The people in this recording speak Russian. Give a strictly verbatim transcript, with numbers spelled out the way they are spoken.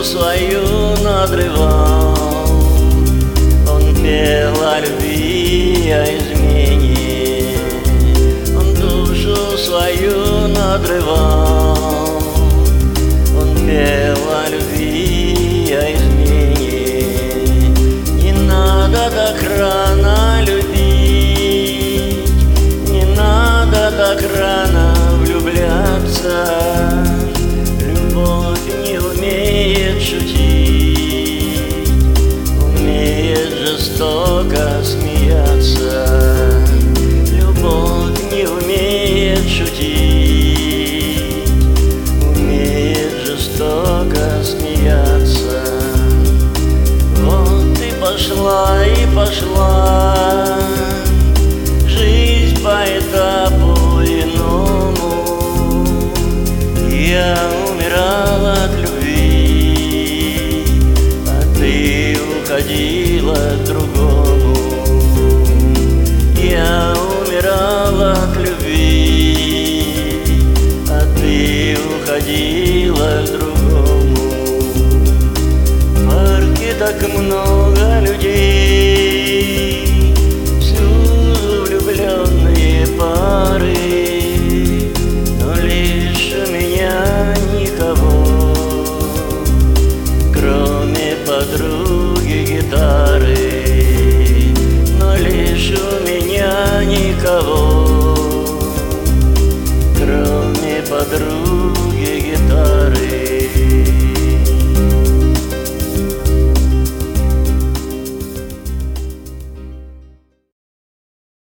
свою надрывал. Он пел о любви, о измене, он душу свою надрывал. Он пел о любви, о измене. Не надо так рано любить, не надо так рано влюбляться. Любовь не умеет шутить, умеет жестоко смеяться. Любовь не умеет шутить, умеет жестоко смеяться. Вот и пошла, и пошла жизнь по этапу иному. Я умирал от любви, а ты уходила к другому. Я умирал от любви, а ты уходила к другому. В парке так много людей, всюду влюбленные пары.